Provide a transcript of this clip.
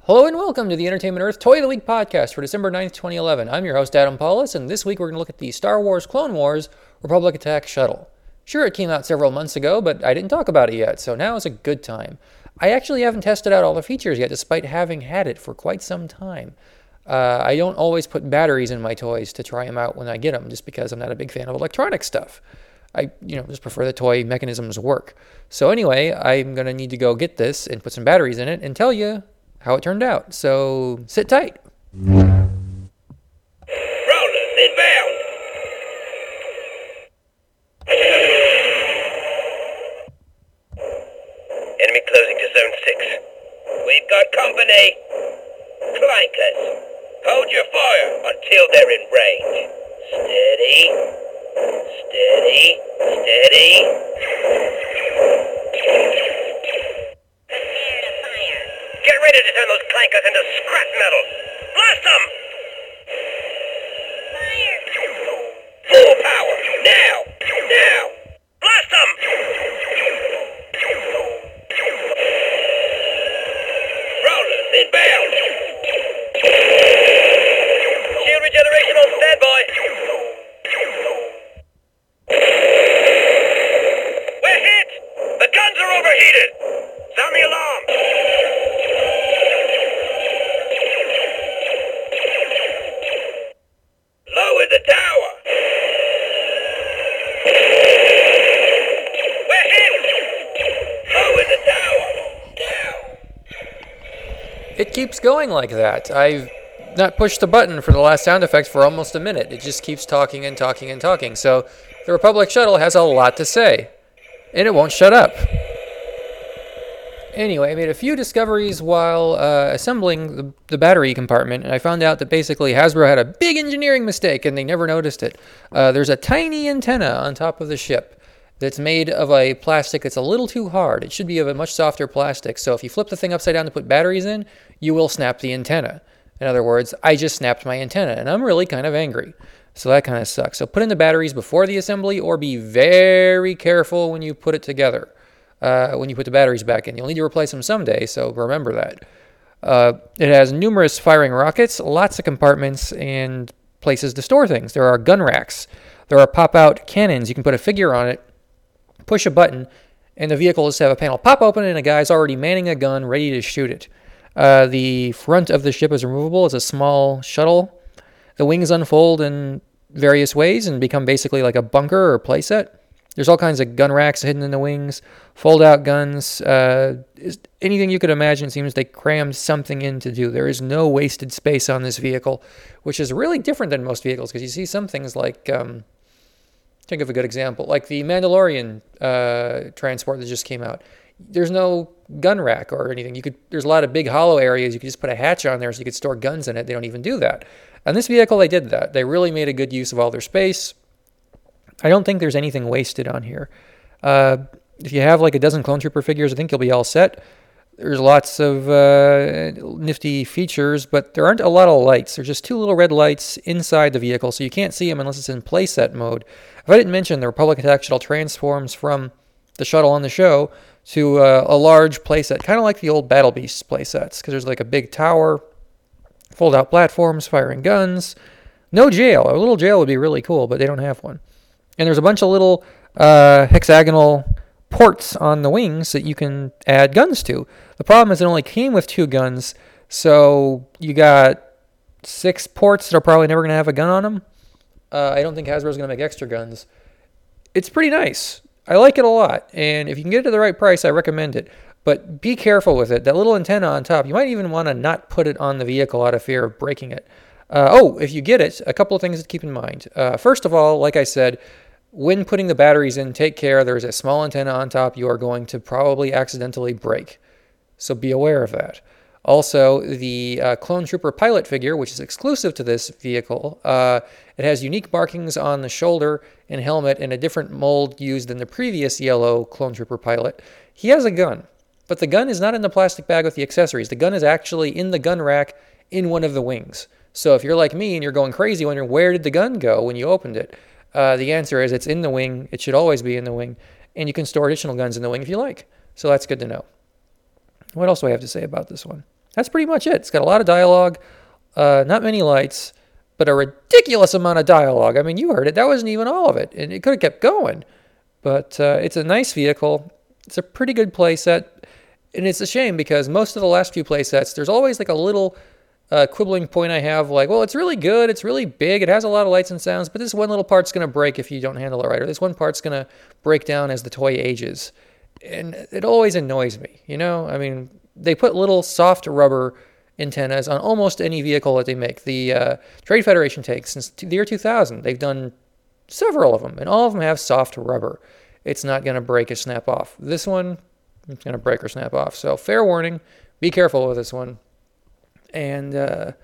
Hello and welcome to the Entertainment Earth Toy of the Week podcast for December 9th, 2011. I'm your host, Adam Paulus, and this week we're going to look at the Star Wars Clone Wars Republic Attack Shuttle. Sure, it came out several months ago, but I didn't talk about it yet, so now is a good time. I actually haven't tested out all the features yet, despite having had it for quite some time. I don't always put batteries in my toys to try them out when I get them, just because I'm not a big fan of electronic stuff. I just prefer the toy mechanisms work. So anyway, I'm going to need to go get this and put some batteries in it and tell you how it turned out. So sit tight. Rollers inbound! Enemy closing to zone 6. We've got company. Clankers, hold your fire until they're in range. Steady. Steady. Steady. Get ready to turn those clankers into scrap metal. Blast them! Fire! Full power! Now! Now! Blast them! Rollers inbound! Shield regeneration on standby! We're hit! The guns are overheated! Sound the alarm! Lower the tower! We're hit! Lower the tower! Now! It keeps going like that. I've not pushed the button for the last sound effect for almost a minute. It just keeps talking and talking and talking. So the Republic shuttle has a lot to say, and it won't shut up. Anyway, I made a few discoveries while assembling the battery compartment, and I found out that basically Hasbro had a big engineering mistake, and they never noticed it. There's a tiny antenna on top of the ship that's made of a plastic that's a little too hard. It should be of a much softer plastic, so if you flip the thing upside down to put batteries in, you will snap the antenna. In other words, I just snapped my antenna, and I'm really kind of angry. So that kind of sucks. So put in the batteries before the assembly, or be very careful when you put it together. When you put the batteries back in. You'll need to replace them someday, so remember that. It has numerous firing rockets, lots of compartments, and places to store things. There are gun racks. There are pop-out cannons. You can put a figure on it, push a button, and the vehicle will just have a panel pop open, and a guy's already manning a gun, ready to shoot it. The front of the ship is removable. It's a small shuttle. The wings unfold in various ways and become basically like a bunker or playset. There's all kinds of gun racks hidden in the wings, fold-out guns, anything you could imagine. It seems they crammed something in to do. There is no wasted space on this vehicle, which is really different than most vehicles, because you see some things like, think of a good example, like the Mandalorian transport that just came out. There's no gun rack or anything. There's a lot of big hollow areas. You could just put a hatch on there so you could store guns in it. They don't even do that. On this vehicle, they did that. They really made a good use of all their space. I don't think there's anything wasted on here. If you have like a dozen Clone Trooper figures, I think you'll be all set. There's lots of nifty features, but there aren't a lot of lights. There's just two little red lights inside the vehicle, so you can't see them unless it's in playset mode. If I didn't mention, the Republic Attack Shuttle transforms from the shuttle on the show to a large playset, kind of like the old Battle Beasts playsets, because there's like a big tower, fold-out platforms, firing guns. No jail. A little jail would be really cool, but they don't have one. And there's a bunch of little hexagonal ports on the wings that you can add guns to. The problem is it only came with 2 guns, so you got 6 ports that are probably never going to have a gun on them. I don't think Hasbro's going to make extra guns. It's pretty nice. I like it a lot, and if you can get it at the right price, I recommend it. But be careful with it. That little antenna on top, you might even want to not put it on the vehicle out of fear of breaking it. If you get it, a couple of things to keep in mind. First of all, like I said, when putting the batteries in, take care. There's a small antenna on top you are going to probably accidentally break. So be aware of that. Also, the Clone Trooper pilot figure, which is exclusive to this vehicle, it has unique markings on the shoulder and helmet and a different mold used than the previous yellow Clone Trooper pilot. He has a gun, but the gun is not in the plastic bag with the accessories. The gun is actually in the gun rack in one of the wings. So if you're like me and you're going crazy wondering where did the gun go when you opened it, the answer is it's in the wing. It should always be in the wing. And you can store additional guns in the wing if you like. So that's good to know. What else do I have to say about this one? That's pretty much it. It's got a lot of dialogue, not many lights, but a ridiculous amount of dialogue. I mean, you heard it. That wasn't even all of it, and it could have kept going. But it's a nice vehicle. It's a pretty good playset, and it's a shame because most of the last few playsets, there's always like a little quibbling point I have, like, well, it's really good, it's really big, it has a lot of lights and sounds, but this one little part's going to break if you don't handle it right, or this one part's going to break down as the toy ages. And it always annoys me, you know? I mean, they put little soft rubber antennas on almost any vehicle that they make. The Trade Federation tanks, since the year 2000, they've done several of them, and all of them have soft rubber. It's not going to break or snap off. This one, it's going to break or snap off. So fair warning, be careful with this one. And